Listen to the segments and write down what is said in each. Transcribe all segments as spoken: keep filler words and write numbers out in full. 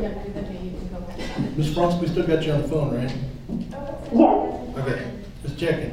Miz Bronson, we still got you on the phone, right? Yes. Okay, just checking.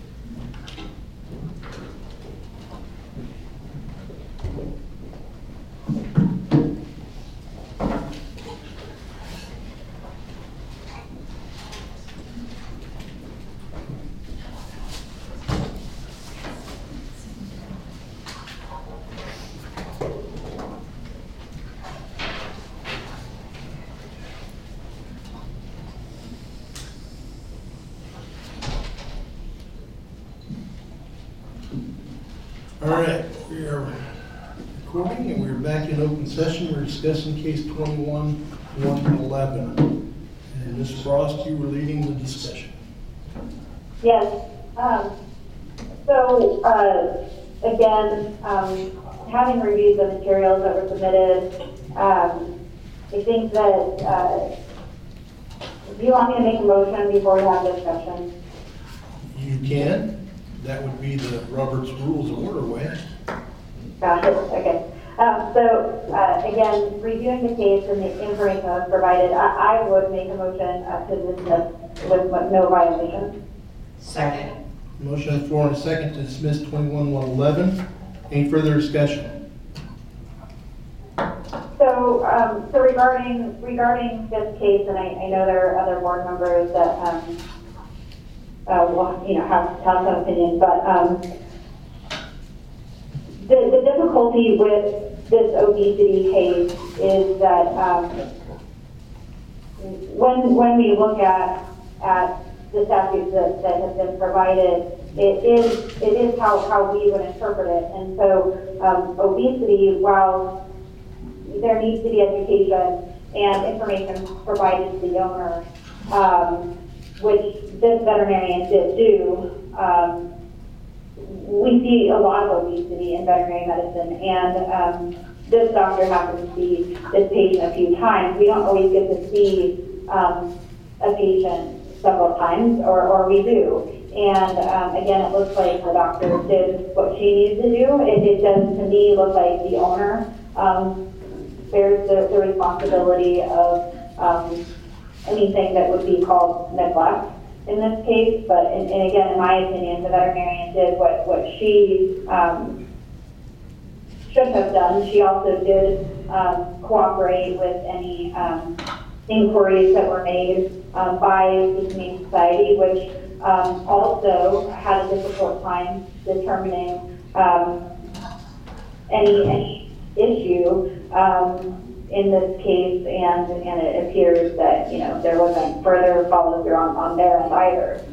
All right, we are recording and we're back in open session. We're discussing case twenty-one one eleven. And Miz Frost, you were leading the discussion. Yes. Um, so, uh, again, um, having reviewed the materials that were submitted, um, I think that, uh, do you want me to make a motion before we have discussion? You can. That would be the Robert's Rules of Order way. Got it. Okay. Um, so, uh, again, reviewing the case and the information that was provided, I, I would make a motion uh, to dismiss with no violation. Second. Motion on the floor and a second to dismiss twenty-one one eleven. Any further discussion? So, um, so regarding regarding this case, and I, I know there are other board members that um, uh, will, you know, have have some opinions, but um, the the difficulty with this obesity case is that um, when when we look at at the statutes that, that have been provided, it is it is how, how we would interpret it. And so um, obesity, while there needs to be education and information provided to the owner, um, which this veterinarian did do, um, we see a lot of obesity in veterinary medicine, and um, this doctor happened to see this patient a few times. We don't always get to see um, a patient several times, or, or we do. And um, again, it looks like the doctor did what she needed to do. It, it does, to me, look like the owner um, bears the, the responsibility of um, anything that would be called neglect in this case. But, and, and again, in my opinion, the veterinarian did what, what she um, should have done. She also did um, cooperate with any um, inquiries that were made um, by the Humane Society, which um, also had a difficult time determining um, any any issue um, in this case, and and it appears that, you know, there wasn't further follow through on, on their end either.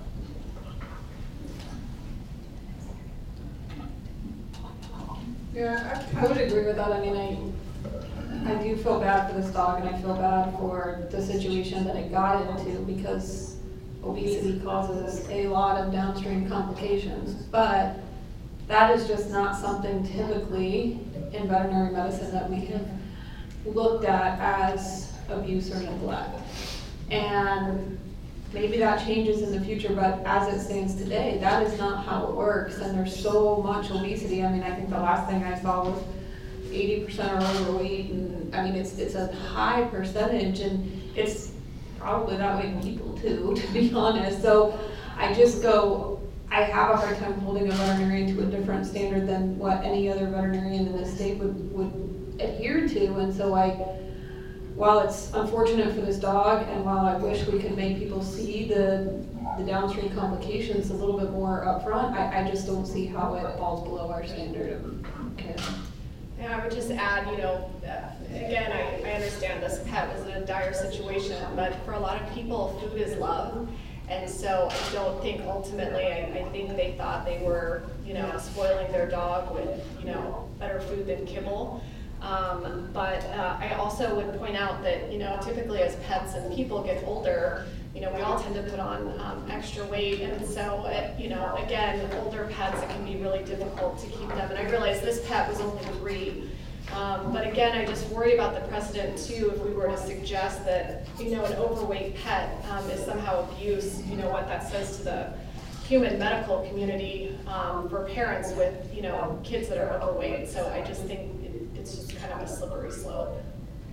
Yeah, I, I would agree with that. I mean, I I do feel bad for this dog, and I feel bad for the situation that it got into, because obesity causes a lot of downstream complications. But that is just not something typically in veterinary medicine that we have looked at as abuse or neglect. And maybe that changes in the future, but as it stands today, that is not how it works. And there's so much obesity. I mean, I think the last thing I saw was eighty percent are overweight, and I mean, it's it's a high percentage, and it's probably that way in people too, to be honest. So I just go, I have a hard time holding a veterinarian to a different standard than what any other veterinarian in the state would, would adhere to. And so I, while it's unfortunate for this dog, and while I wish we could make people see the the downstream complications a little bit more upfront, I, I just don't see how it falls below our standard of care. Yeah, I would just add, you know, uh, again, I, I understand this pet was in a dire situation, but for a lot of people, food is love. And so I don't think ultimately, I, I think they thought they were, you know, spoiling their dog with, you know, better food than kibble. Um, but uh, I also would point out that, you know, typically as pets and people get older, you know, we all tend to put on um, extra weight, and so, it, you know, again, older pets, it can be really difficult to keep them. And I realize this pet was only three, um, but again, I just worry about the precedent too, if we were to suggest that, you know, an overweight pet um, is somehow abuse, you know, what that says to the human medical community um, for parents with, you know, kids that are overweight. So I just think it, it's just kind of a slippery slope.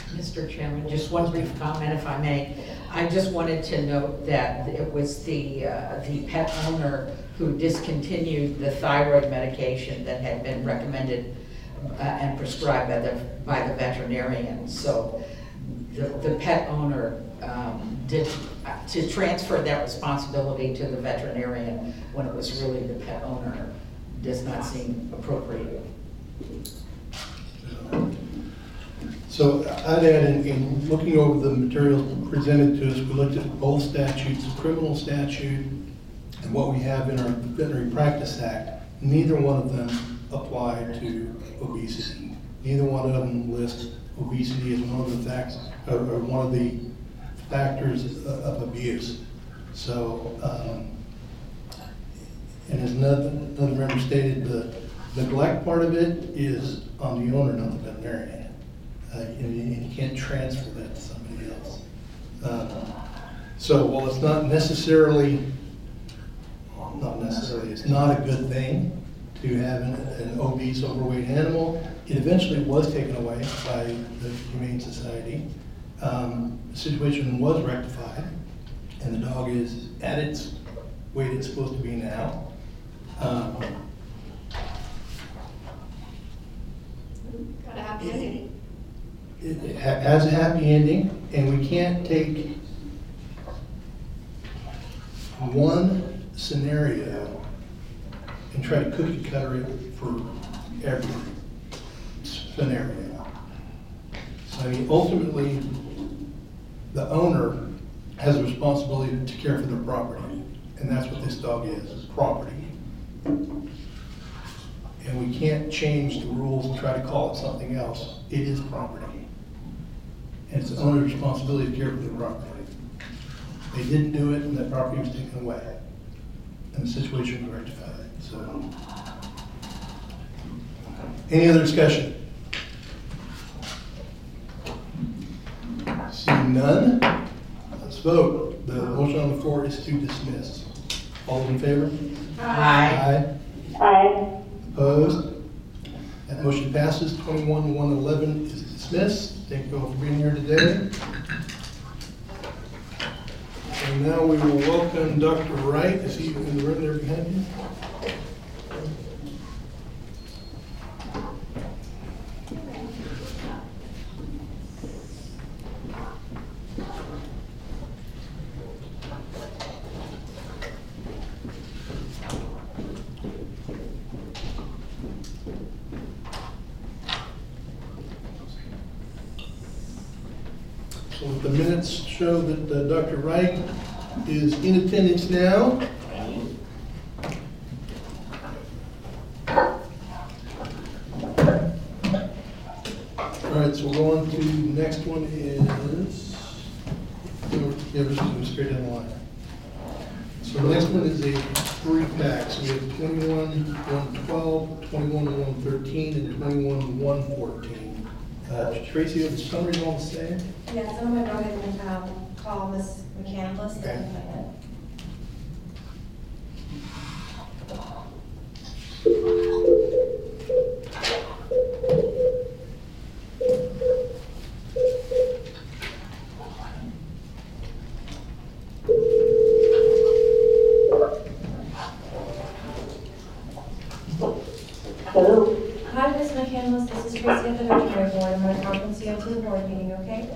Mister Chairman, just one brief comment, if I may. I just wanted to note that it was the, uh, the pet owner who discontinued the thyroid medication that had been recommended uh, and prescribed by the, by the veterinarian. So the, the pet owner um, did, uh, to transfer that responsibility to the veterinarian when it was really the pet owner does not seem appropriate. So I'd add, in, in looking over the materials presented to us, we looked at both statutes, the criminal statute and what we have in our Veterinary Practice Act. Neither one of them apply to obesity. Neither one of them list obesity as one of the facts, or, or one of the factors of, of abuse. So, um, and as another, another member stated, the neglect part of it is on the owner, not the veterinarian. Uh, and you, you can't transfer that to somebody else. Um, so while it's not necessarily, well, not necessarily, it's not a good thing to have an, an obese, overweight animal. It eventually was taken away by the Humane Society. Um, the situation was rectified, and the dog is at its weight it's supposed to be now. Um, Got a happy ending. It it ha- has a happy ending, and we can't take one scenario and try to cookie cutter it for every scenario. So I mean, ultimately, the owner has a responsibility to care for their property, and that's what this dog is, is property. And we can't change the rules and try to call it something else. It is property. And it's the owner's responsibility to care for the property. They didn't do it, and that property was taken away. And the situation was rectified. So, any other discussion? Seeing none, let's vote. The motion on the floor is to dismiss. All in favor? Aye. Aye. Aye. Opposed? That motion passes. twenty-one one eleven is dismissed. Thank you all for being here today. And now we will welcome Doctor Wright. Is he in the room there behind you? So the minutes show that uh, Doctor Wright is in attendance now. All right, so we'll go on to the next one is, yeah, we're just going straight down the line. So the next one is a three pack. So we have twenty-one one twelve, twenty-one one thirteen, and twenty-one one fourteen. Uh, Tracy, are the summaries all the same? Yes, I'm going to go ahead and um, call Miz McCandless. Okay. Hello. Hi, Miz McCandless. This is Tracy at the Veterinary Board. I'm going to conference you into the board meeting, okay?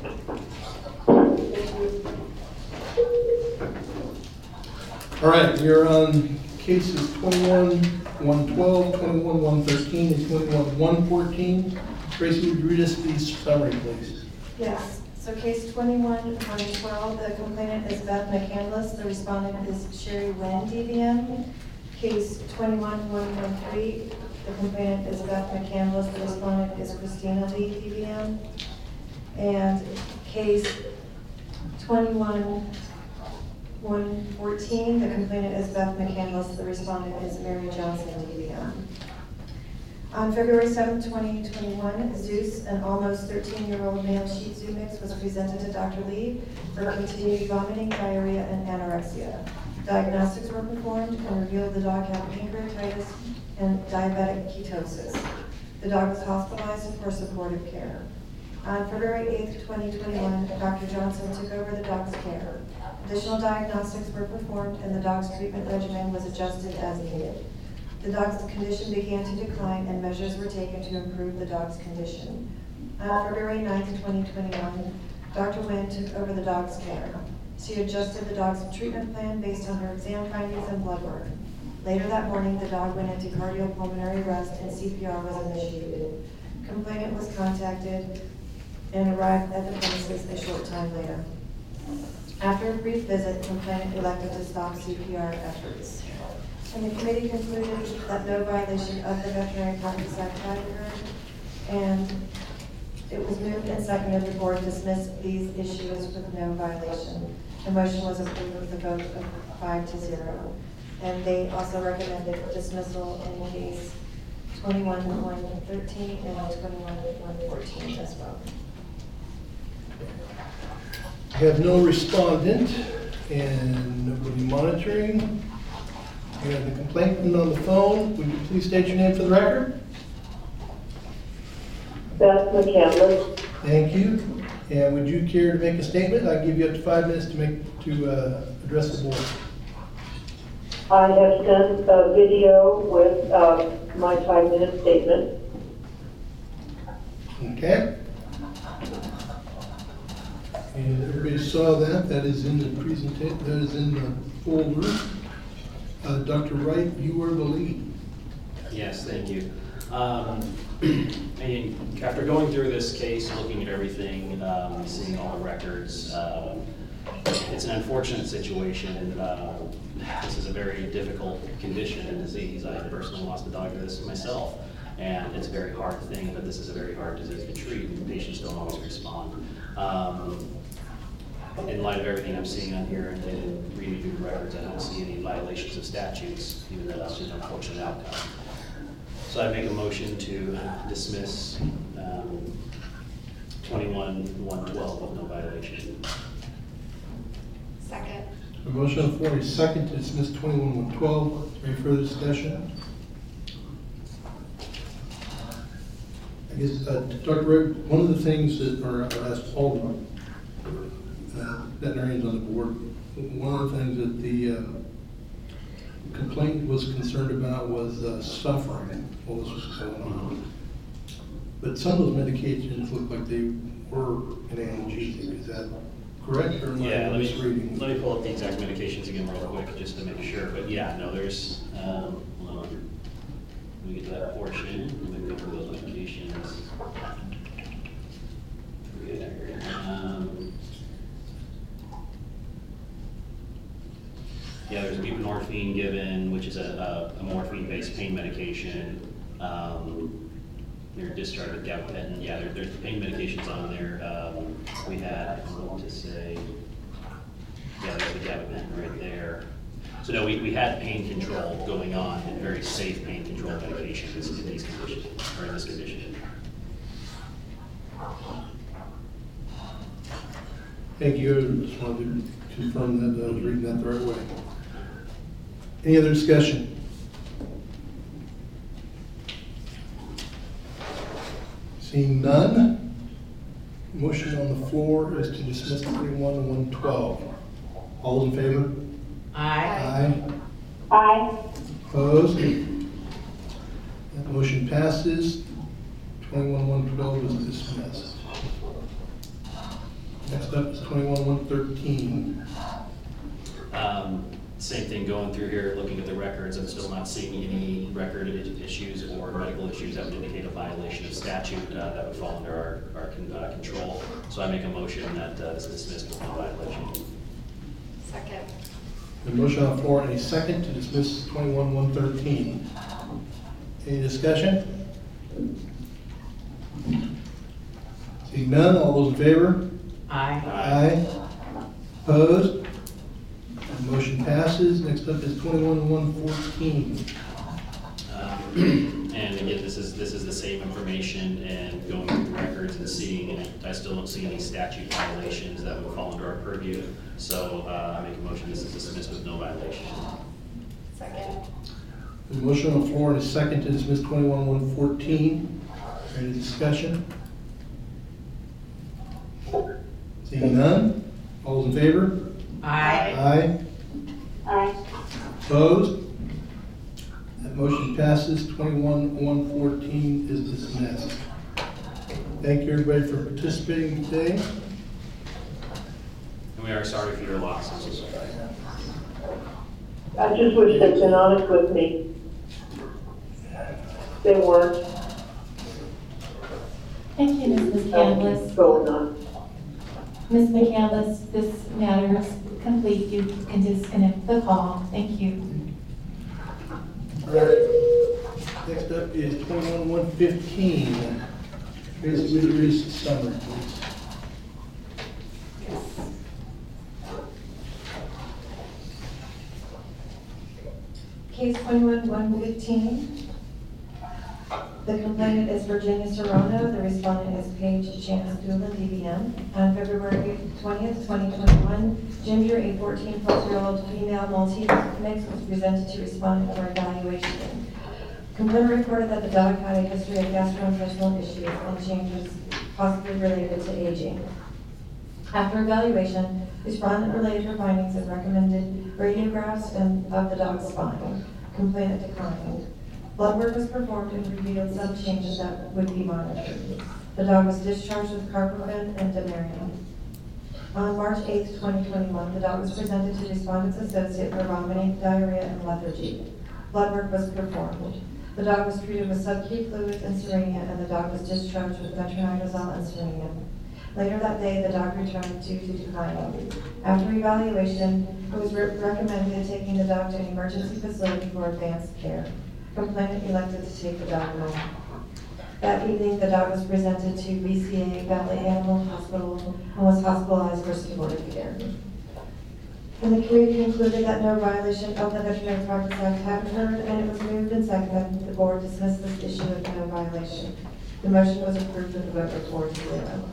All right, you're on cases twenty-one one twelve, twenty-one one thirteen, and twenty-one one fourteen. Tracy, would you read us the summary, please? Yes. So case twenty-one one twelve, the complainant is Beth McCandless. The respondent is Sherry Wynn, D V M. Case twenty-one one thirteen, the complainant is Beth McCandless. The respondent is Christina Lee, D V M. And case twenty-one one fourteen, the complainant is Beth McCandless. The respondent is Mary Johnson, D V M. On February seventh, twenty twenty-one, Zeus, an almost thirteen-year-old male Shih Tzu mix, was presented to Doctor Lee for continued vomiting, diarrhea, and anorexia. Diagnostics were performed and revealed the dog had pancreatitis and diabetic ketosis. The dog was hospitalized for supportive care. On February eighth, twenty twenty-one, Doctor Johnson took over the dog's care. Additional diagnostics were performed and the dog's treatment regimen was adjusted as needed. The dog's condition began to decline and measures were taken to improve the dog's condition. On February ninth, twenty twenty-one, Doctor Nguyen took over the dog's care. She adjusted the dog's treatment plan based on her exam findings and blood work. Later that morning, the dog went into cardiopulmonary arrest and C P R was initiated. Complainant was contacted and arrived at the premises a short time later. After a brief visit, the complainant elected to stop C P R efforts. And the committee concluded that no violation of the Veterinary Practice Act had occurred, and it was moved and seconded the board dismissed these issues with no violation. The motion was approved with a vote of five to zero. And they also recommended dismissal in case twenty-one one thirteen and twenty-one one fourteen as well. We have no respondent and nobody monitoring. We have the complainant on the phone. Would you please state your name for the record? Beth McCandless. Thank you. And would you care to make a statement? I'll give you up to five minutes to make to uh, address the board. I have sent a video with uh, my five-minute statement. Okay. And everybody saw that. That is in the presentation. That is in the folder. Uh, Doctor Wright, you are the lead. Yes, thank you. Um, and after going through this case, looking at everything, um, seeing all the records, um, it's an unfortunate situation. Uh, this is a very difficult condition and disease. I personally lost a dog to this myself, and it's a very hard thing, but this is a very hard disease to treat, and patients don't always respond. Um, in light of everything I'm seeing on here and, and reading through the records, I don't see any violations of statutes, even though that's an unfortunate outcome. So I make a motion to dismiss um, twenty-one one twelve with no violation. Second. A motion on the floor is second to dismiss twenty-one one twelve. Any further discussion? I guess, uh, Doctor Wright, one of the things that, or I'll ask all the uh, veterinarians on the board, one of the things that the uh, complaint was concerned about was uh, suffering while this was going on. But some of those medications look like they were an analgesic. Is that correct, or am Yeah, I let me, misreading? let me pull up the exact medications again real quick just to make sure. But yeah, no, there's, um, hold on. Let me get to that portion. Let me go through those medications. Um, yeah, there's buprenorphine given, which is a, a, a morphine-based pain medication. Um, They're discharged with gabapentin. Yeah, there, there's the pain medications on there. Um, we had, I want to say, yeah, there's the gabapentin right there. So no, we, we had pain control going on and very safe pain control medications in these conditions, or in this condition. Thank you. I just wanted to confirm that I was reading that the right way. Any other discussion? Seeing none, motion on the floor is to dismiss twenty-one one twelve. All in favor? Aye. Aye. Aye. Opposed? That motion passes. twenty-one one twelve is dismissed. Next up is twenty-one one thirteen. Um, same thing going through here, looking at the records, I'm still not seeing any record issues or medical issues that would indicate a violation of statute uh, that would fall under our, our con uh, control. So I make a motion that uh, is dismissed with no violation. Second. The motion on the floor, and a second to dismiss twenty-one one thirteen. Any discussion? Seeing none, all those in favor? Aye. Aye. Opposed? The motion passes. Next up is twenty-one one fourteen. Um, and again, this is this is the same information, and going through the records and seeing, and I still don't see any statute violations that would fall under our purview. So uh, I make a motion this is dismissed with no violation. Second. The motion on the floor, and a second to dismiss twenty-one one fourteen. Any discussion? Seeing none, all in favor? Aye. Aye. Aye. Opposed? That motion passes. Twenty-one one fourteen is dismissed. Thank you, everybody, for participating today. And we are sorry for your losses. I just wish they'd been honest with me. They weren't. Thank you, Miz McCandless. Going on. Miz McCandless, this matter is complete. You can disconnect the call. Thank you. All right. Next up is twenty-one one fifteen. Tracy, would you read the summary, please? Case twenty-one one fifteen. The complainant is Virginia Serrano. The respondent is Paige Chance Doolin, D V M. On February twentieth, twenty twenty-one, Ginger, a fourteen plus year old female multi-mix, was presented to respondent for evaluation. Complainant reported that the dog had a history of gastrointestinal issues and changes possibly related to aging. After evaluation, respondent relayed her findings and recommended radiographs and of the dog's spine. Complainant declined. Blood work was performed and revealed some changes that would be monitored. The dog was discharged with carprofen and Damarian. On March eighth, twenty twenty-one, the dog was presented to respondent's associate for vomiting, diarrhea, and lethargy. Blood work was performed. The dog was treated with subacute fluids and Serenia, and the dog was discharged with metronidazole and Serenia. Later that day, the dog returned due to declining. After evaluation, it was re recommended taking the dog to an emergency facility for advanced care. Complainant elected to take the dog home. That evening, the dog was presented to B C A Valley Animal Hospital and was hospitalized for supportive care. And the committee concluded that no violation of the Veterinary Practice Act had occurred, and it was moved and seconded that the board dismiss this issue with no violation. The motion was approved with a vote of four to zero.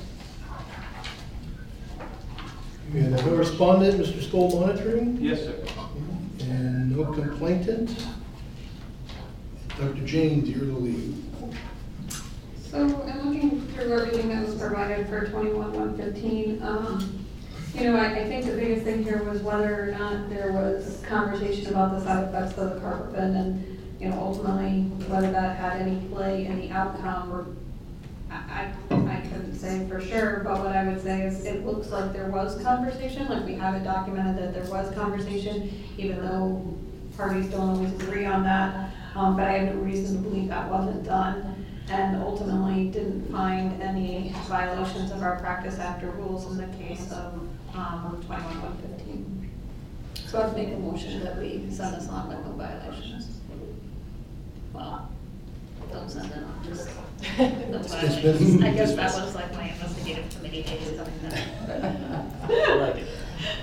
We have no respondent, Mister Stoll monitoring, Yes, sir. and no complainant. Doctor James, you're the lead. So I'm looking through everything that was provided for twenty-one one fifteen. Um, you know, I, I think the biggest thing here was whether or not there was conversation about the side effects of the carprofen and, you know, ultimately whether that had any play in the outcome. Or I, I, I couldn't say for sure, but what I would say is it looks like there was conversation, like we have it documented that there was conversation, even though parties don't always agree on that. Um, but I have no reason to believe that wasn't done, and ultimately didn't find any violations of our practice after rules in the case of um, twenty-one one fifteen. So I'd make a motion that we send this on with no violations. Well, don't send it on, just no violations. I guess that was like my investigative committee maybe something that. I like it.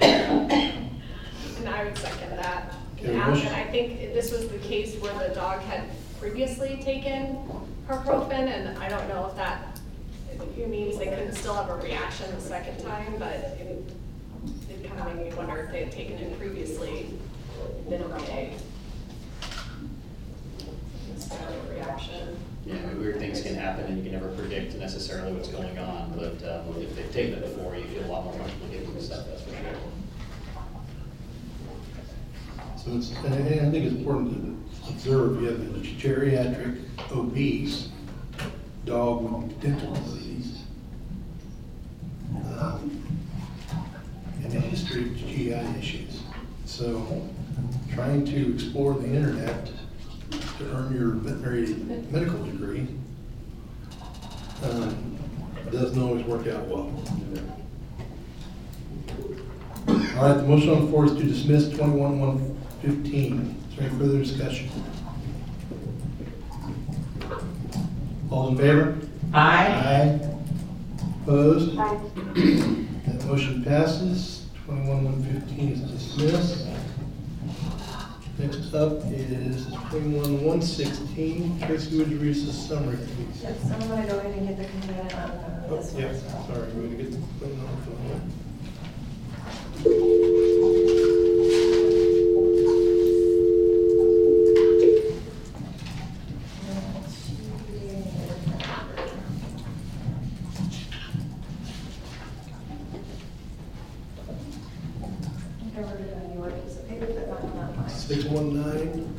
And I would second that. Okay, Yeah, motion. and I think this was the case where the dog had previously taken carprofen, and I don't know if that it means they couldn't still have a reaction the second time, but it, it kind of made me wonder if they had taken it previously, been okay. Instead of a reaction. Yeah, weird things can happen and you can never predict necessarily what's going on, but um, if they've taken it before, you feel a lot more comfortable giving them stuff, that's for sure. So it's, and I and I think it's important to observe, you have a geriatric obese dog with dental disease, um, and a history of G I issues. So trying to explore the internet to earn your veterinary medical degree um, doesn't always work out well. All right, the motion on the floor is to dismiss twenty-one one fifteen. Is there any further discussion? All in favor? Aye. Aye. Opposed? Aye. That motion passes. twenty-one one fifteen is dismissed. Next up is twenty-one one sixteen. Tracy, would you read the summary, please? Yes, I'm going to go ahead and get the complaint on uh, Oh, this one. yeah, sorry, we're gonna get the complaint on the phone. six one nine,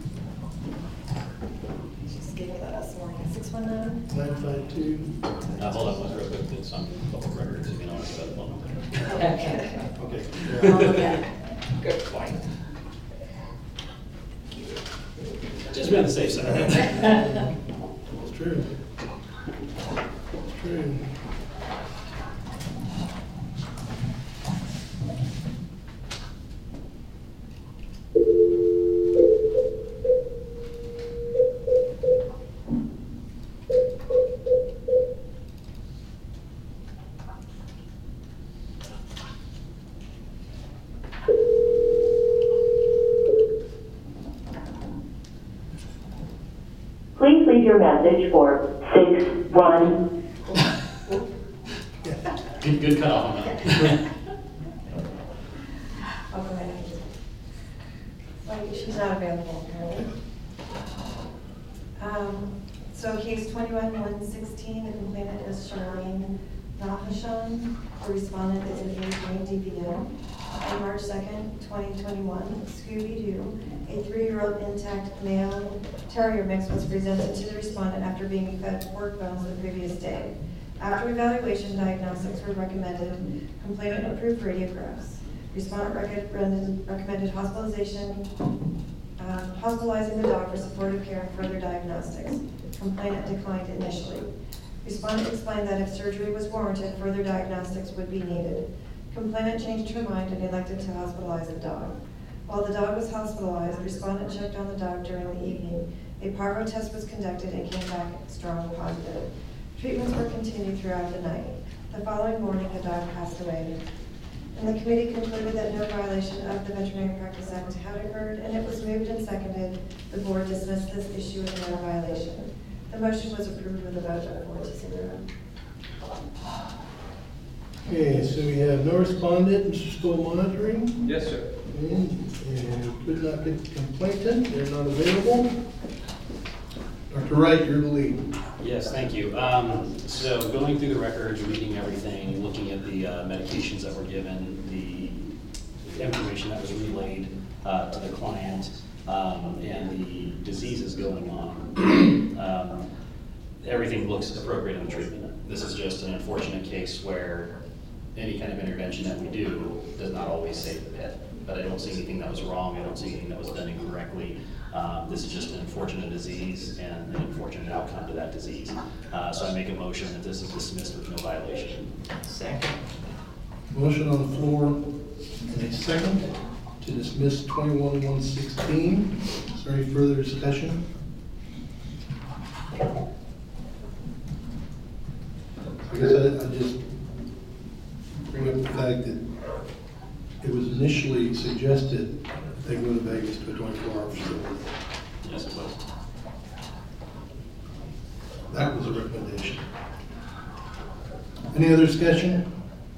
Just gave me that this morning, six one nine? nine five two. Uh, hold on, let's real quick, there's some public records, you know, it's about the phone. Okay. Okay. I'll look at it. Good point. Just be on the safe side. It's true. It's true. Please leave your message for six one. Good, good cutoff on that. I'll go ahead. Wait, she's not available apparently. Um, so case twenty-one one sixteen, the complainant is Charlene Nahashon. The respondent is an age D V M. On March second, twenty twenty-one, Scooby-Doo, a three-year-old intact male terrier mix was presented to the respondent after being fed pork bones the previous day. After evaluation, diagnostics were recommended. Complainant approved radiographs. Respondent recommended, recommended hospitalization, uh, hospitalizing the dog for supportive care and further diagnostics. Complainant declined initially. Respondent explained that if surgery was warranted, further diagnostics would be needed. Complainant changed her mind and elected to hospitalize the dog. While the dog was hospitalized, respondent checked on the dog during the evening. A parvo test was conducted and came back strong positive. Treatments were continued throughout the night. The following morning, the dog passed away. And the committee concluded that no violation of the Veterinary Practice Act had occurred, and it was moved and seconded. The board dismissed this issue as no violation. The motion was approved with a vote of four to zero. Okay, so we have no respondent, Mister Stoll monitoring. Yes, sir. And, and could not get the complainant, they're not available. Doctor Wright, you're the lead. Yes, thank you. Um, so going through the records, reading everything, looking at the uh, medications that were given, the information that was relayed uh, to the client, um, and the diseases going on, um, everything looks appropriate in the treatment. This is just an unfortunate case where any kind of intervention that we do does not always save the pet. But I don't see anything that was wrong. I don't see anything that was done incorrectly. Um, this is just an unfortunate disease and an unfortunate outcome to that disease. Uh, so I make a motion that this is dismissed with no violation. Second. Motion on the floor and a second to dismiss twenty-one one sixteen. Is there any further discussion? I guess I, I just bring up the fact that it was initially suggested that they go to Vegas to a twenty-four hour facility. Yes, it was. That was a recommendation. Any other discussion?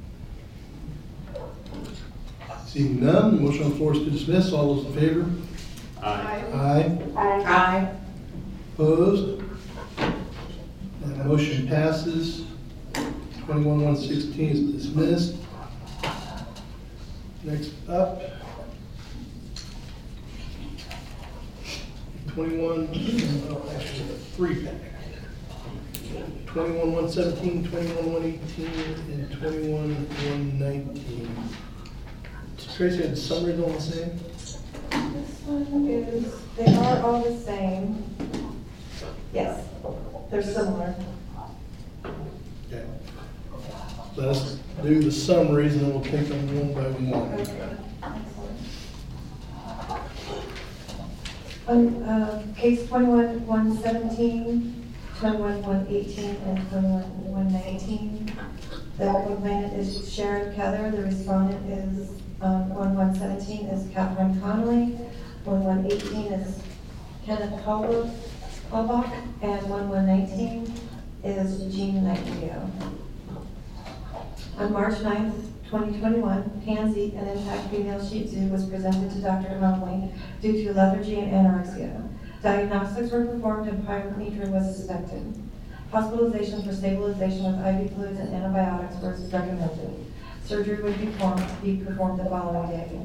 Seeing none, the motion on the floor is to dismiss. All those in favor? Aye. Aye. Aye. Aye. Opposed? That motion passes. twenty-one one sixteen is dismissed. Next up, twenty-one, oh, actually, three pack. twenty-one one seventeen, twenty-one one eighteen, and twenty-one one nineteen. Tracy, had the summaries all the same? This one is, they are all the same. Yes, they're similar. Okay. Let's do the summaries and then we'll take them one by one. Okay. On, uh, case twenty-one one seventeen, twenty-one one eighteen, and twenty-one one nineteen. The complainant is Sharon Keller. The respondent is, um, one one seventeen is Catherine Connolly. one one eighteen is Kenneth Halbach, and one one nineteen is Jean Nightingale. On March ninth, twenty twenty-one, Pansy, an intact female Shih Tzu, was presented to Doctor Connolly due to lethargy and anorexia. Diagnostics were performed and pyometra was suspected. Hospitalization for stabilization with I V fluids and antibiotics was recommended. Surgery would be performed, be performed the following day.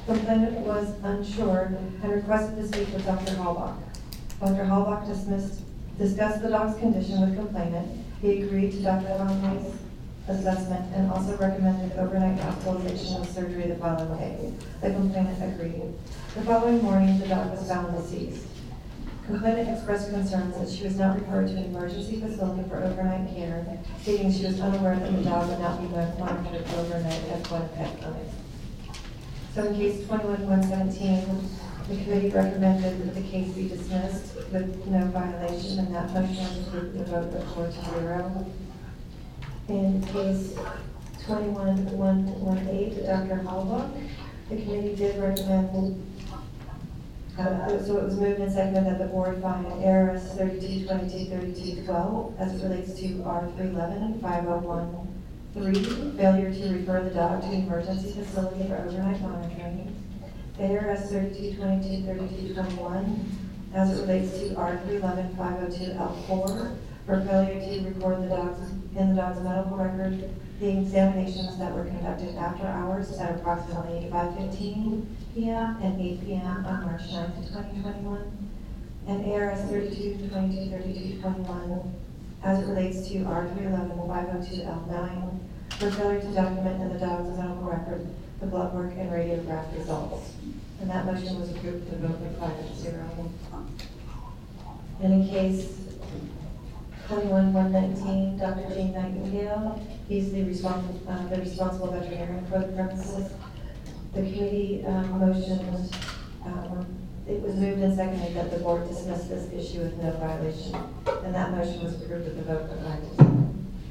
Complainant was unsure and requested to speak with Doctor Hallbach. Doctor Hallbach dismissed, discussed the dog's condition with complainant. He agreed to Doctor Conley's assessment and also recommended overnight hospitalization with surgery the following day. The complainant agreed. The following morning, the dog was found deceased. Complainant expressed concerns that she was not referred to an emergency facility for overnight care, stating she was unaware that the dog would not be monitored overnight at one pet clinic. So in case twenty-one one seventeen, the committee recommended that the case be dismissed with no violation, and that motion was approved with a vote of four to zero. In case twenty-one one eighteen, Doctor Hallbach, the committee did recommend, uh, so it was moved and seconded that the board find A R S thirty-two twenty-two thirty-two twelve as it relates to R three eleven five oh one three, failure to refer the dog to an emergency facility for overnight monitoring. A R S thirty-two twenty-two thirty-two twenty-one as it relates to R three eleven five oh two L four for failure to record the dog's in the dog's medical record the examinations that were conducted after hours at approximately five fifteen p m and eight p m on March ninth, twenty twenty-one. And A R S thirty-two twenty-two thirty-two twenty-one as it relates to R three eleven five oh two L nine for failure to document in the dog's medical record the blood work and radiograph results. And that motion was approved with a vote of five to zero. And in case twenty-one one nineteen, Doctor Jean Nightingale, he's the responsible, uh, the responsible veterinarian for the premises. The committee um, motioned, um, it was moved and seconded that the board dismiss this issue with no violation. And that motion was approved with a vote of five to zero.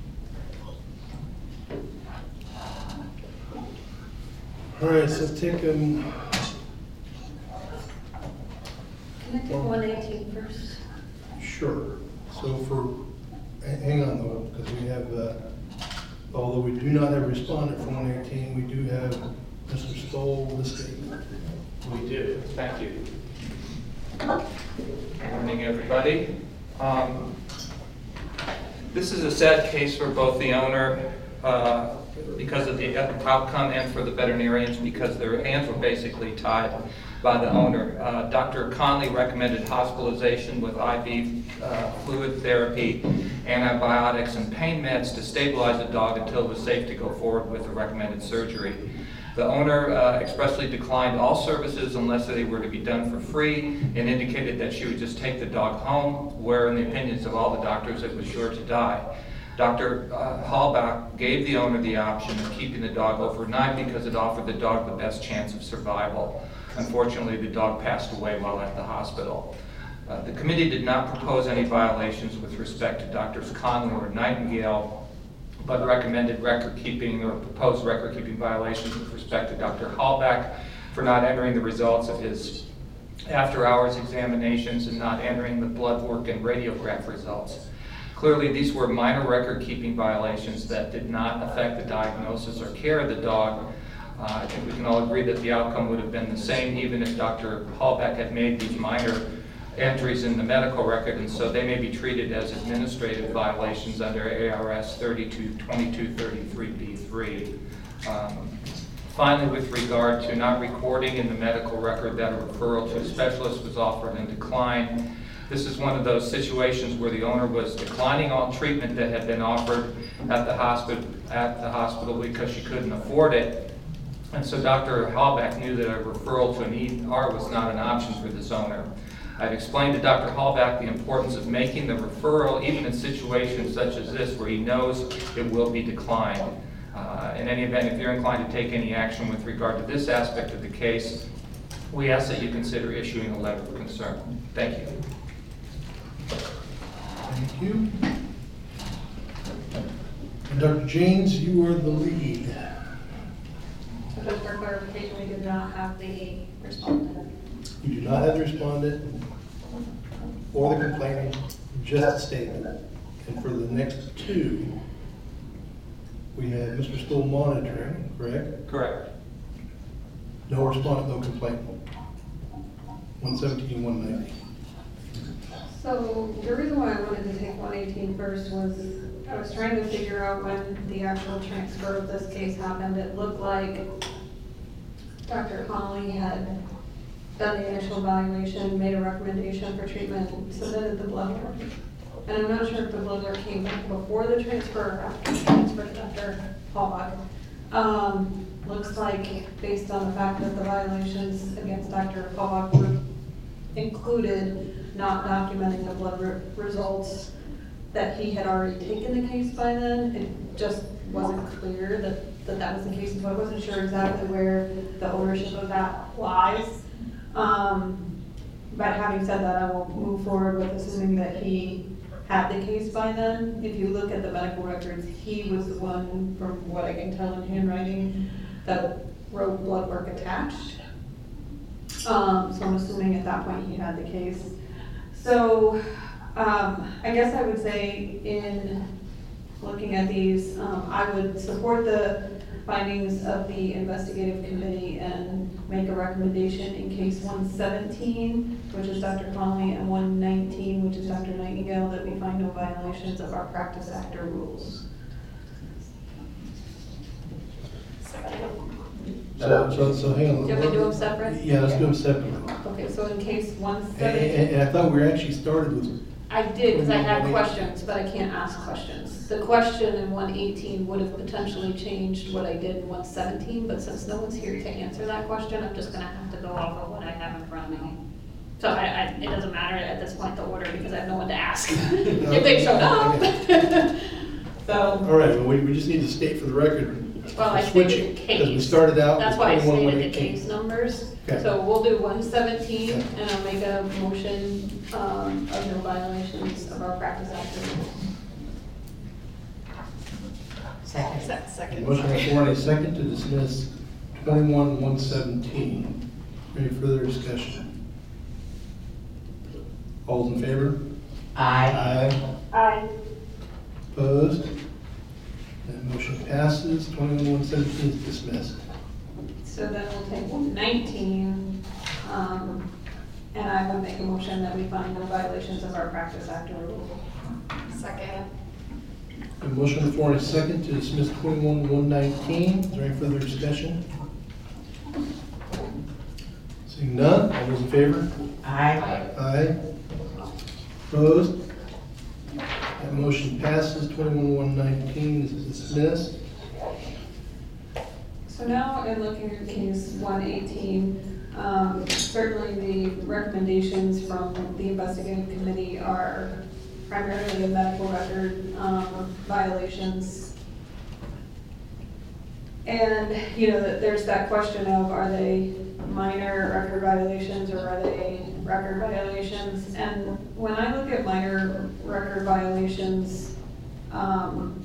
All right, so take um. Can I take one eighteen first? Sure. So for, hang on though, because we have, uh, although we do not have a respondent for one eighteen, we do have Mister Stoll with a statement. We do. Thank you. Good morning, everybody. Um, this is a sad case for both the owner uh, because of the outcome and for the veterinarians because their hands were basically tied by the owner. Uh, Doctor Conley recommended hospitalization with I V uh, fluid therapy, antibiotics, and pain meds to stabilize the dog until it was safe to go forward with the recommended surgery. The owner uh, expressly declined all services unless they were to be done for free and indicated that she would just take the dog home, where in the opinions of all the doctors it was sure to die. Doctor Uh, Hallbach gave the owner the option of keeping the dog overnight because it offered the dog the best chance of survival. Unfortunately, the dog passed away while at the hospital. Uh, the committee did not propose any violations with respect to Doctors Conley or Nightingale, but recommended record-keeping or proposed record-keeping violations with respect to Doctor Hallbach for not entering the results of his after-hours examinations and not entering the blood work and radiograph results. Clearly, these were minor record-keeping violations that did not affect the diagnosis or care of the dog. Uh, I think we can all agree that the outcome would have been the same even if Doctor Hallbach had made these minor entries in the medical record, and so they may be treated as administrative violations under A R S thirty-two twenty-two thirty-three B three. Um, finally, with regard to not recording in the medical record that a referral to a specialist was offered and declined, this is one of those situations where the owner was declining all treatment that had been offered at the hospital at the hospital because she couldn't afford it. And so Doctor Hallbach knew that a referral to an E R was not an option for this owner. I've explained to Doctor Hallbach the importance of making the referral even in situations such as this where he knows it will be declined. Uh, in any event, if you're inclined to take any action with regard to this aspect of the case, we ask that you consider issuing a letter of concern. Thank you. Thank you. And Doctor James, you are the lead. So just for clarification, we did not have the respondent. You do not have the respondent or the complainant, just a statement. And for the next two, we have Mister Stoll monitoring, correct? Correct. No respondent, no complainant. one seventeen, one ninety. So the reason why I wanted to take one eighteen first was I was trying to figure out when the actual transfer of this case happened. It looked like Doctor Connolly had done the initial evaluation, made a recommendation for treatment, submitted the blood work. And I'm not sure if the blood work came back before the transfer or after the transfer to Doctor Hallbach. Um, looks like, based on the fact that the violations against Doctor Hallbach were included not documenting the blood re results, that he had already taken the case by then. It just wasn't clear that that, that was the case, so I wasn't sure exactly where the ownership of that lies. Um, but having said that, I will move forward with assuming that he had the case by then. If you look at the medical records, he was the one, from what I can tell in handwriting, that wrote blood work attached. Um, so I'm assuming at that point he had the case. So um, I guess I would say in looking at these, um, I would support the findings of the investigative committee and make a recommendation in case one seventeen, which is Doctor Connolly, and one nineteen, which is Doctor Nightingale, that we find no violations of our Practice Act or rules. So, so, so hang on. Do you want me to do them separate? Yeah, let's do them separately. Okay, so in case one And, seventeen. and, and I thought we were actually started with. I did, because I had questions, but I can't ask questions. The question in one eighteen would have potentially changed what I did in one seventeen, but since no one's here to answer that question, I'm just gonna have to go off of what I have in front of me. So I, I, it doesn't matter at this point the order, because I have no one to ask if they showed up. So. All right, well, we, we just need to state for the record. Well, I switch stated it, the because we case. started out That's with why I twenty-one, stated the one eighteen. case numbers. Okay. So we'll do one seventeen, Okay. and I'll make a motion um, of no violations of our Practice Act. Second. Se- Second. Motion on the floor and a second to dismiss twenty-one, one seventeen. Any further discussion? All in favor? Aye. Aye. Aye. Opposed? That motion passes. twenty-one, one seventeen is dismissed. So then we'll take nineteen, um, and I would make a motion that we find no violations of our Practice Act or rules. Second. A motion on the floor and a second to dismiss twenty-one, one nineteen. Is there any further discussion? Seeing none, all those in favor? Aye. Aye. Opposed? That motion passes. twenty-one, one nineteen is dismissed. So now in looking at case one eighteen, um, certainly the recommendations from the investigative committee are primarily the medical record um, violations. And, you know, that there's that question of, are they minor record violations or are they record violations? And when I look at minor record violations, um,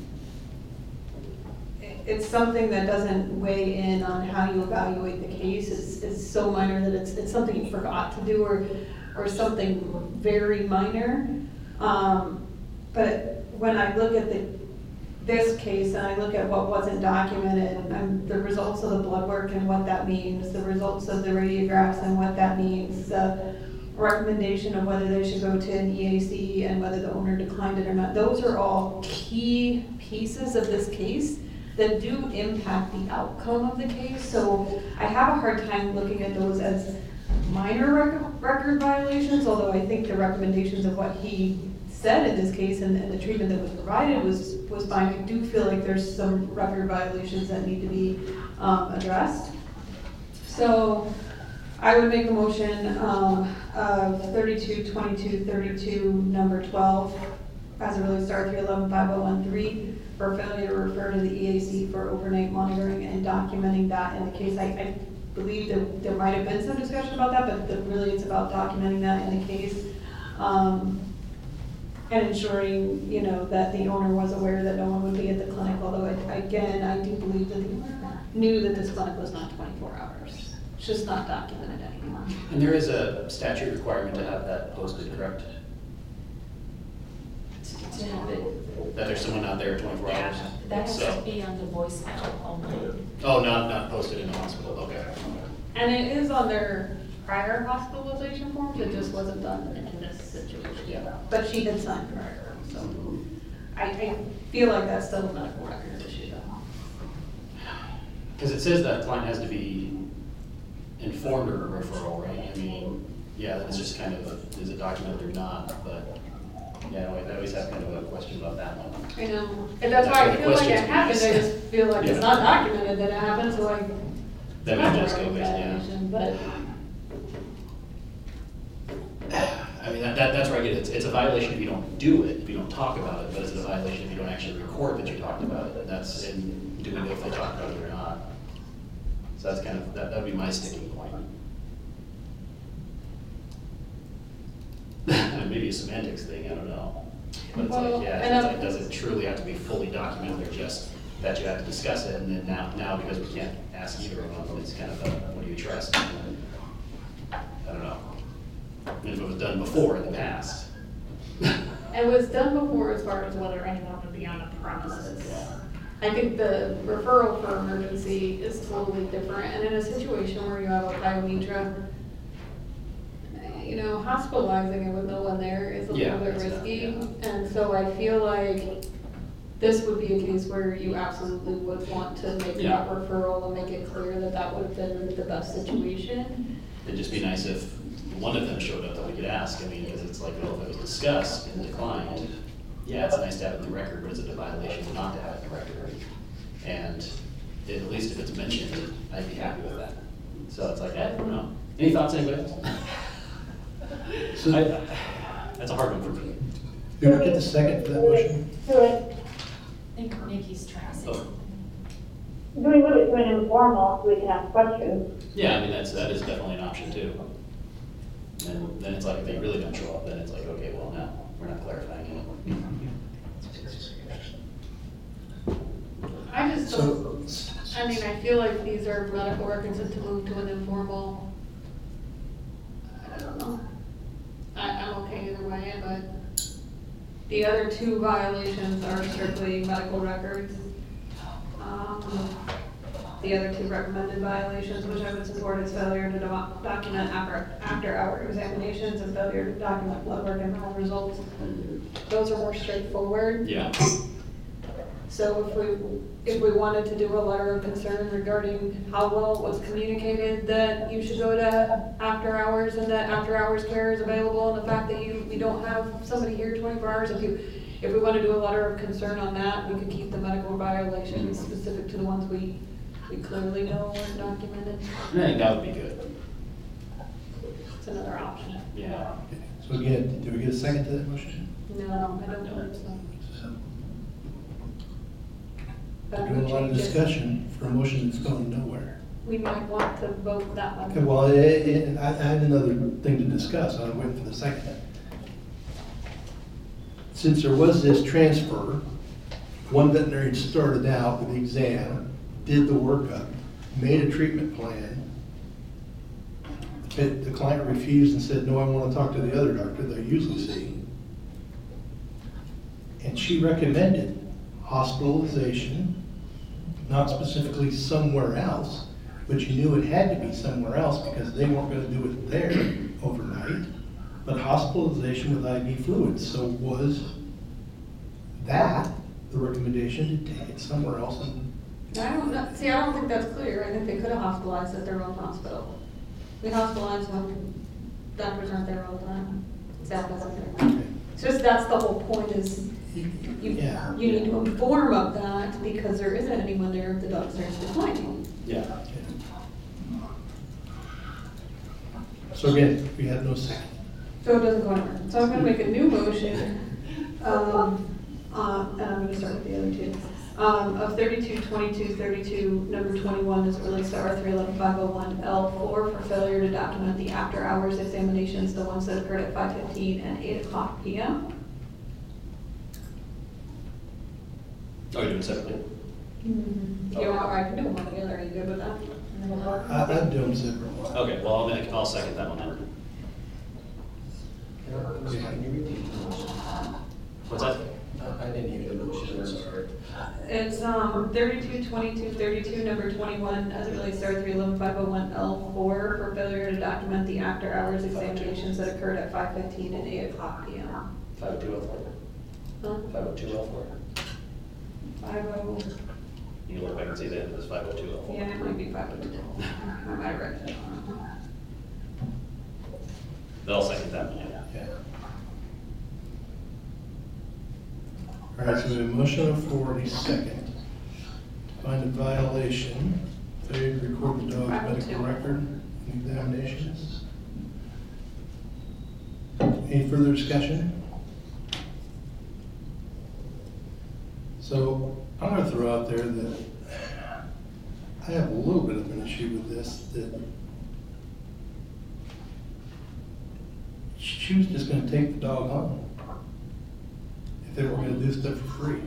it's something that doesn't weigh in on how you evaluate the case. It's, it's so minor that it's, it's something you forgot to do or, or something very minor. Um, but when I look at the, this case and I look at what wasn't documented, and the results of the blood work and what that means, the results of the radiographs and what that means, the recommendation of whether they should go to an E A C and whether the owner declined it or not, those are all key pieces of this case that do impact the outcome of the case. So I have a hard time looking at those as minor rec record violations, although I think the recommendations of what he said in this case and, and the treatment that was provided was, was fine. I do feel like there's some record violations that need to be um, addressed. So I would make a motion um, of thirty-two twenty-two thirty-two, number twelve, as it relates to R three eleven five oh one three, for failure to refer to the E A C for overnight monitoring and documenting that in the case. I, I believe that there might have been some discussion about that, but the, really it's about documenting that in the case. Um, and ensuring, you know, that the owner was aware that no one would be at the clinic, although I, again, I do believe that the owner knew that this clinic was not twenty-four hours. It's just not documented anymore. And there is a statute requirement to have that posted, correct? To have it, That there's someone out there twenty-four hours? that has So- to be on the voicemail only. Oh, not, not posted in the hospital, okay. And it is on their prior hospitalization forms, it just wasn't done in this situation. Yeah. But she did sign prior, so I, I feel like that's still a medical record issue though. Because it says that client has to be informed a referral, right? I mean, yeah, that's just kind of, is it documented or not, but, yeah, I always have kind of a question about that one. I know, and that's why I feel like it happened, I just feel like it's Yeah. not documented that it happened, so like. That it's may not just the go right with, yeah. violation, But. I mean, that, that, that's where I get it. It's, it's a violation if you don't do it, if you don't talk about it, but it's a violation if you don't actually record that you talked about it. That's in, do we know if they talked about it or not? So that's kind of, that, that would be my sticking point. Maybe a semantics thing, I don't know. But it's Well, like, yeah, and it's I'm- like, does it truly have to be fully documented or just that you have to discuss it, and then now, now because we can't ask either of them, it's kind of a, what do you trust? I don't know. And if it was done before in the past. It was done before as far as whether anyone would be on the premises. I think the referral for emergency is totally different, and in a situation where you have a pyometra, you know, hospitalizing it with no one there is a Yeah, little bit that's not- risky. yeah. And so I feel like this would be a case where you absolutely would want to make Yeah. that referral and make it clear that that would have been the best situation. It'd just be nice if one of them showed up that we could ask, I mean, because it's like, well, if it was discussed and declined, yeah, it's nice to have it in the record, but is it a violation not to have it in the record? And at least if it's mentioned, I'd be happy with that. So it's like, I don't know. Any thoughts, anybody else? So, I- That's a hard one for me. did we get the second for that motion? Do it, I think Nikki's trying to say Oh. something. do we move it to an informal so we can ask questions? Yeah, I mean, that's, that is definitely an option too. And then it's like, if they really don't show up, then it's like, okay, well, no, we're not clarifying it. I just So, don't, I mean, I feel like these are medical records and to move to an informal, I don't know. I, I'm okay either way, but the other two violations are strictly medical records. Um, The other two recommended violations, which I would support, is failure to doc- document after, after-hour examinations and failure to document blood work and lab results. Those are more straightforward. Yeah, So if we, if we wanted to do a letter of concern regarding how well it was communicated that you should go to after hours and that after hours care is available, and the fact that you, we don't have somebody here twenty-four hours, if you, if we want to do a letter of concern on that, we could keep the medical violations specific to the ones we, we clearly know are documented. I think that would be good. It's another option. Yeah. so again, did we get a second to that motion? No, I don't believe so. So, But we're we doing a lot of change it. discussion for a motion that's going nowhere. We might want to vote that Okay, one. well, eh, eh, I, I had another thing to discuss, I was waiting for the second. Since there was this transfer, one veterinarian started out with the exam, did the workup, made a treatment plan. The the client refused and said, no, I want to talk to the other doctor that I usually see. And she recommended hospitalization, not specifically somewhere else, but you knew it had to be somewhere else because they weren't going to do it there overnight, but hospitalization with I V fluids. So was that the recommendation to take it somewhere else? And I don't know, see, I don't think that's clear. I think they could have hospitalized at their own hospital. We hospitalize when doctors aren't there all the time. Staff isn't there. It's just, that's the whole point is you, Yeah. you need to inform of that because there isn't anyone there if the dog starts declining. Yeah. So again, we have no second. So it doesn't go anywhere. So I'm gonna make a new motion, um, uh, and I'm gonna start with the other two. Um, of thirty-two, twenty-two, thirty-two, number twenty-one is relates to R three eleven five oh one L four for failure to document the after-hours examinations, the ones that occurred at five fifteen and eight o'clock P M. Oh, you're doing it separately? You know, or I can do them all together. Are you good with that? I- I'd do them separate. Okay, well, I'll make, I'll second that one then. What's that? I didn't hear the motion, I'm sorry. It's, um, thirty-two, twenty-two, thirty-two, number twenty-one, as it relates to R three eleven five oh one L four for failure to document the after-hours examinations that occurred at five fifteen and eight o'clock P M. Five oh two L four? Huh? Five oh two L four? Five oh, You can look back and see that it was five oh two oh four. Yeah, it might be five oh two. I might have read it wrong. They'll second that one, yeah. Yeah. All right, so we have a motion on the floor, a second. To find a violation, failure to record the dog's medical record and examinations. Any further discussion? So I'm gonna throw out there that I have a little bit of an issue with this, that she was just gonna take the dog home if they were gonna do stuff for free.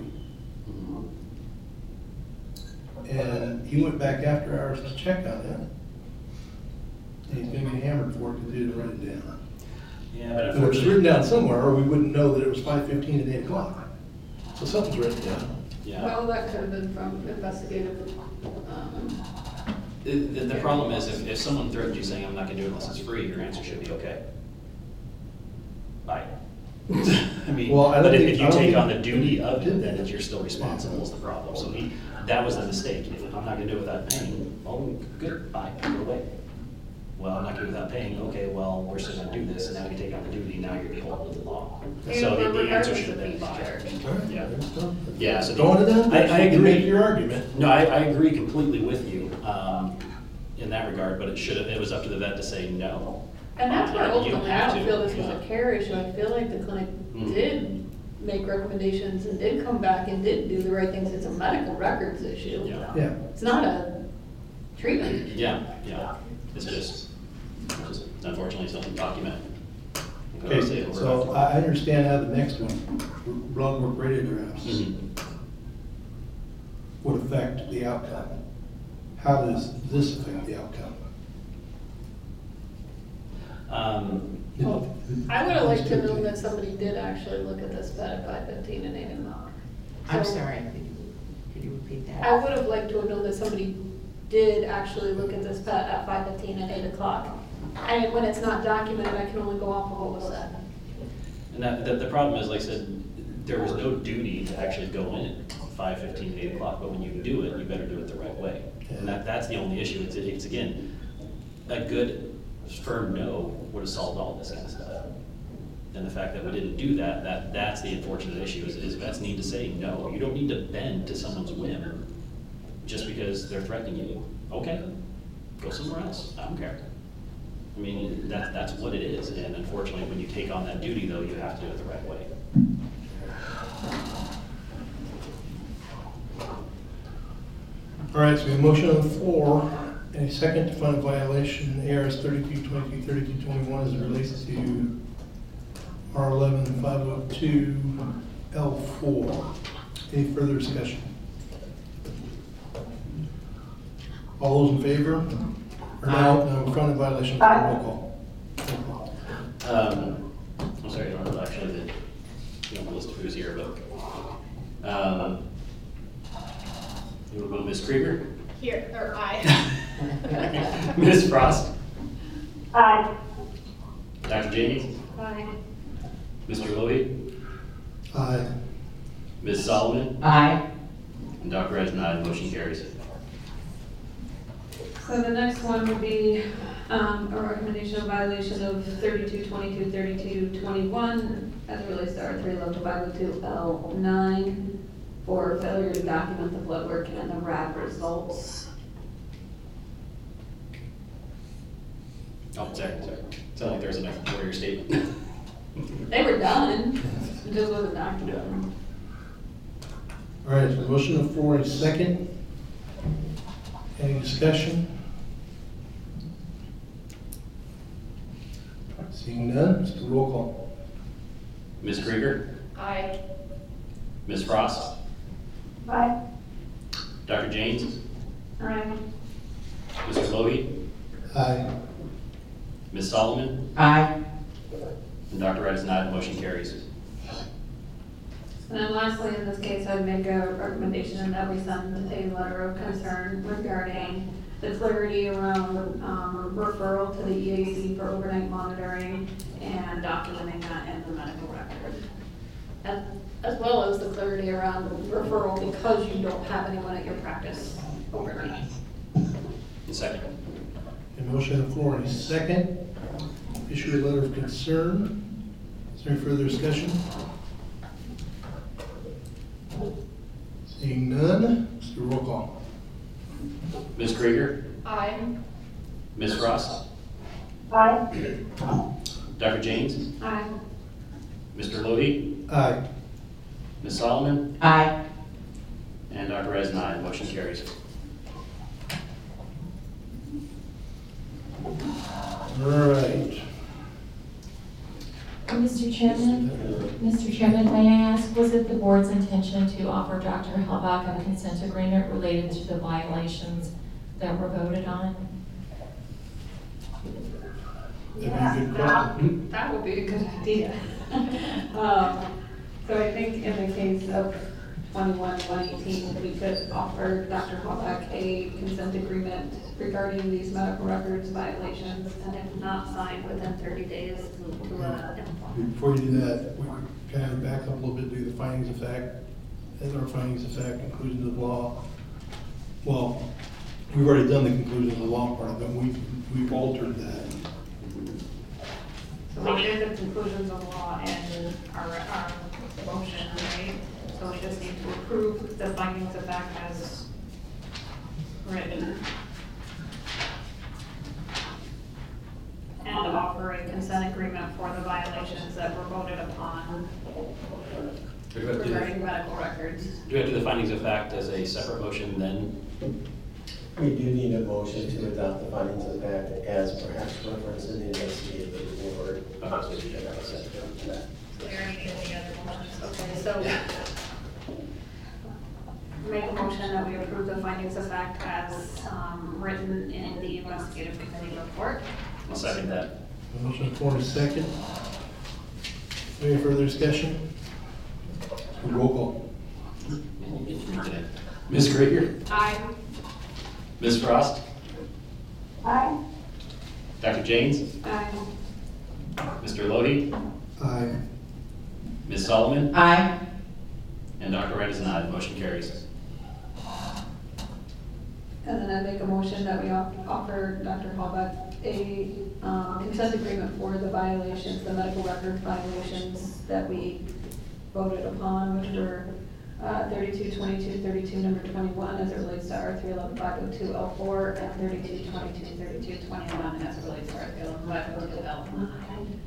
And he went back after hours to check on it. And he's gonna get hammered for it because he didn't write it down. Yeah, but But it was unfortunately. written down somewhere, or we wouldn't know that it was five fifteen at eight o'clock. So something's written down. Yeah. Well, that could have been from investigative, um, The, the, the problem is if, if someone threatens you saying, I'm not gonna do it unless it's free, your answer should be okay. Bye. I mean, Well, I don't but if, think- if I you don't take think- on the duty of it, then it's, you're still responsible is the problem. So he, that was the mistake. If I'm not gonna do it without paying, oh, good, bye, go away. Well, I'm not gonna do it without paying, okay, well, we're still gonna do this, and now you take on the duty, now you're beholden to the law. So the, the answer should have been bye. Yeah. Yeah, so. the- Going to that? I, I You can make agree. your argument. No, I, I agree completely with you, um, in that regard, but it should have, it was up to the vet to say no. and that's where You don't ultimately, I have don't to, feel this was yeah. a care issue. I feel like the clinic Mhm. did make recommendations and did come back and did do the right things. It's a medical records issue. Yeah. Yeah. It's not a treatment issue. Yeah, yeah, it's just, just unfortunately something documented. Okay, so I I understand how the next one, blood work radiographs, Mhm. would affect the outcome. How does this affect the outcome? Um, Well, I would have liked to know that somebody did actually look at this pet at five fifteen and eight o'clock. I'm So, sorry, could you, could you repeat that? I would have liked to have known that somebody did actually look at this pet at five fifteen and eight o'clock. And when it's not documented, I can only go off of what was said. And that, the, the problem is, like I said, there was no duty to actually go in at five fifteen, eight o'clock, but when you do it, you better do it the right way. And that, that's the only issue. It's, it's again, a good firm no would have solved all this kind of stuff. And the fact that we didn't do that, that, that's the unfortunate issue, is, is vets need to say no. You don't need to bend to someone's whim just because they're threatening you. Okay, go somewhere else, I don't care. I mean, that's, that's what it is, and unfortunately, when you take on that duty, though, you have to do it the right way. All right, so we have a motion on the floor, and a second to find a violation, A R S thirty-two twenty-two, thirty-two twenty-one as it relates to R eleven five oh two L four. Any further discussion? All those in favor? Or now, no, we're finding a violation, roll call. Roll call. Um, I'm sorry, I don't know actually the, you know, list of who's here, but, um, you want to go to Miz Krieger? Here, or I. Miz Frost? Aye. Doctor James? Aye. Mister Louie? Aye. Miz Solomon? Aye. And Doctor Edna, motion carries. So the next one would be um, a recommendation of violation of thirty-two twenty-two, thirty-two twenty-one as it relates to R three level five oh two L nine for failure to document the blood work and the R A B results. Oh, sorry, sorry. Sounded like there was a warrior statement. They were done, it just wasn't documented. All right, so motion on the floor, a second. Any discussion? Seeing none, Mister Roll call. Miz Krieger? I. Miz Frost? Aye. Doctor James? Aye. Mister Louie? Aye. Miz Solomon? Aye. And Doctor Edna, motion carries. And then lastly, in this case, I'd make a recommendation that we send a letter of concern regarding the clarity around um, referral to the E A C for overnight monitoring and documenting that in the medical record. and as well as the clarity around referral because you don't have anyone at your practice overnight. Second. A motion on the floor, any second? Issue a letter of concern. Is there any further discussion? Seeing none, let's do a roll call. Miz Krieger? Aye. Miz Frost? Aye. Doctor James? Aye. Mister Lodi? Aye. Miz Solomon? Aye. And Doctor Rez, and aye. Motion carries. All right. Mister Chairman, Mister Chairman, may I ask, was it the board's intention to offer Doctor Halbach a consent agreement related to the violations that were voted on? That'd be a Yeah, good that, question. that would be a good idea. Um, So I think in the case of twenty-one, one eighteen, we could offer Doctor Halbach a consent agreement regarding these medical records violations, and if not signed within thirty days, move to a Before you do that, we kind of back up a little bit, do the findings of fact, as our findings of fact, conclusions of law. Well, we've already done the conclusions of the law part of it, we, we've altered that. So we did the conclusions of law and our, our motion, right? So we just need to approve the findings of fact as written. And offer a consent agreement for the violations that were voted upon Do we have to do the- regarding medical records. do we have to do the findings of fact as a separate motion then? We do need a motion to adopt the findings of fact as perhaps referenced in the investigative report. Uh, so we should have a second for that. We already did the other motions. Okay, so make a motion that we approve the findings of fact as um, written in the investigative committee report. I'll second that. Motion for a second. Any further discussion? Roll call. Miz Krieger? Aye. Miz Frost? Aye. Doctor James? Aye. Mister Lodi? Aye. Miz Solomon? Aye. And Doctor Rez, and aye. The motion carries. And then I make a motion that we off- offer Doctor Halbach a um, consent agreement for the violations, the medical record violations that we voted upon, which were uh, thirty-two twenty-two, thirty-two number twenty-one as it relates to R three eleven five oh two L four, and thirty-two twenty-two, thirty-two twenty-one as it relates to R three eleven five oh two L nine.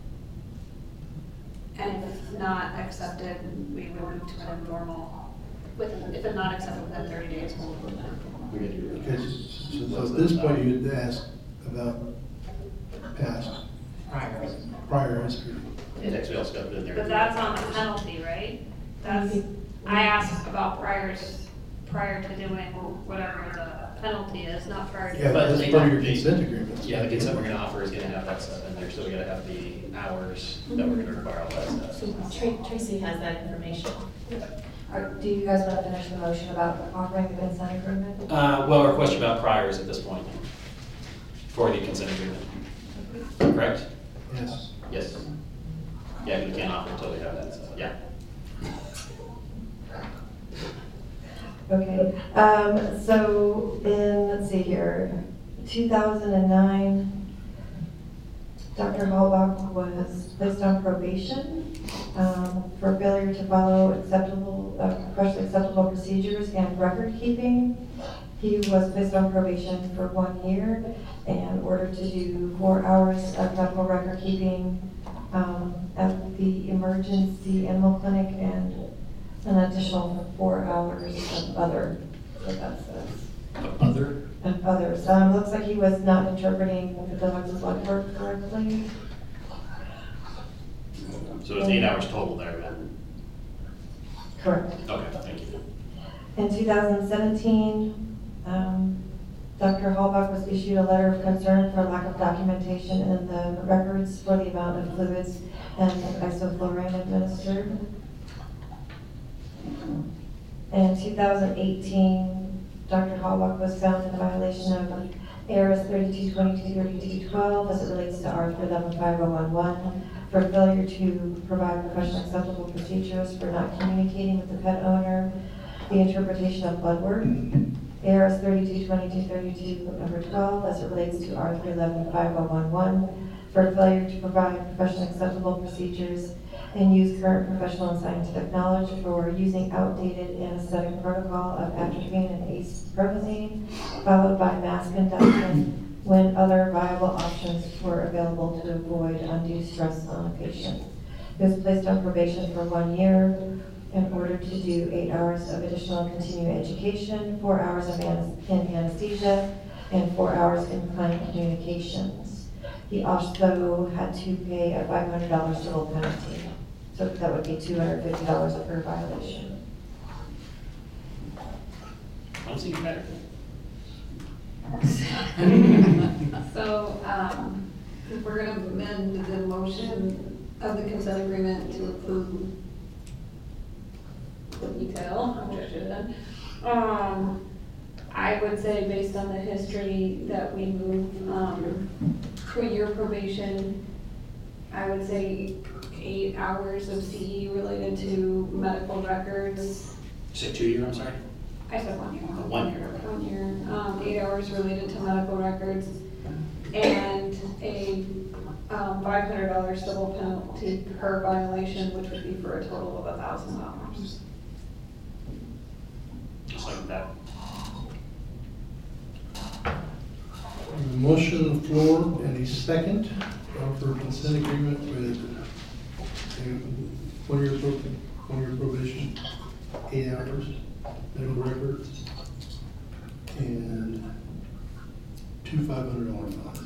And if not accepted, we would move to a normal, with, if it's not accepted within thirty days, we'll move to that. Okay, so so at this point, you had asked about past, Prior. prior history. And actually also got it in there. But that's on the penalty, right? That's, I asked about priors, prior to doing whatever the penalty is, not prior to. Yeah, But that's they part of don't- your they- consent agreement. Yeah, the consent we're gonna offer is gonna have that stuff in there, so we gotta have the hours that we're gonna require all that stuff. Tra- Tracy has that information. Are- Do you guys want to finish the motion about offering the consent agreement? Uh, well, our question about priors at this point for the consent agreement. Correct? Yes. Yes. Yeah, we can't offer until we have that stuff. Yeah. Okay, um, so in, let's see here, two thousand nine, Doctor Halbach was placed on probation um, for failure to follow acceptable, uh, professionally acceptable procedures and record keeping. He was placed on probation for one year and ordered to do four hours of medical record keeping um, at the emergency animal clinic and an additional four hours of other, so that's this. Of other? And others. Um, looks like he was not interpreting the dog's blood work correctly. So it's eight hours total there then? Correct. Okay, thank you. In two thousand seventeen, um, Doctor Halbach was issued a letter of concern for lack of documentation in the records for the amount of fluids and isoflurane administered. In two thousand eighteen, Doctor Halbach was found in violation of A R S thirty-two twenty-two, thirty-two twelve as it relates to R three eleven five oh one one for failure to provide professionally acceptable procedures for not communicating with the pet owner, the interpretation of blood work, A R S thirty-two twenty-two thirty-two, number twelve, as it relates to R three eleven five oh one one, for failure to provide professionally acceptable procedures and use current professional and scientific knowledge for using outdated anesthetic protocol of atropine and acepromazine, followed by mass induction when other viable options were available to avoid undue stress on a patient. He was placed on probation for one year in order to do eight hours of additional continuing education, four hours of anes- in anesthesia, and four hours in client communications. He also had to pay a five hundred dollars civil penalty. So that would be two hundred fifty dollars per violation. I'm seeing better. So, um, if we're gonna amend the motion of the consent agreement to include the detail, which I should have done, um, I would say based on the history that we move, um, to a year probation, I would say eight hours of C E related to medical records. You said two year, I'm sorry? I said one year. Oh, one year. One year, um, eight hours related to medical records, and a, um, five hundred dollar civil penalty per violation, which would be for a total of a thousand dollars. Just like that. A motion on the floor and a second uh, for consent agreement with a one-year pro, one-year probation, eight hours, medical records, and two five hundred dollar fines.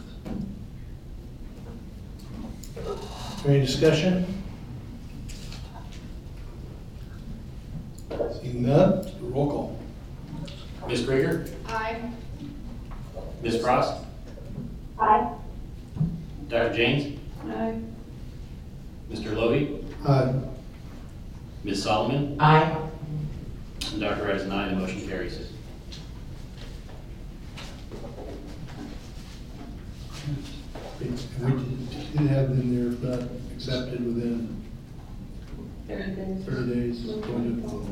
Any discussion? Seeing none, roll call. Miz Krieger? Aye. Miz Frost? Aye. Doctor James? Aye. Mister Lowy? Aye. Miz Solomon? Aye. And Doctor Wright is an aye, the motion carries. We did have it in there, if not accepted within Thirty days. thirty days. going to-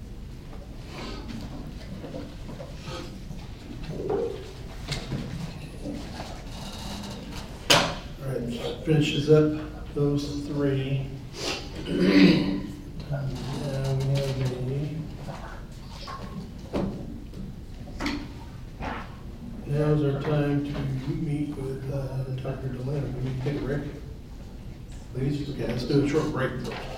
All right, finishes up those three. And now we have a, now's our time to meet with uh, Doctor Delano. Can we take a break? Please, okay, let's do a short break.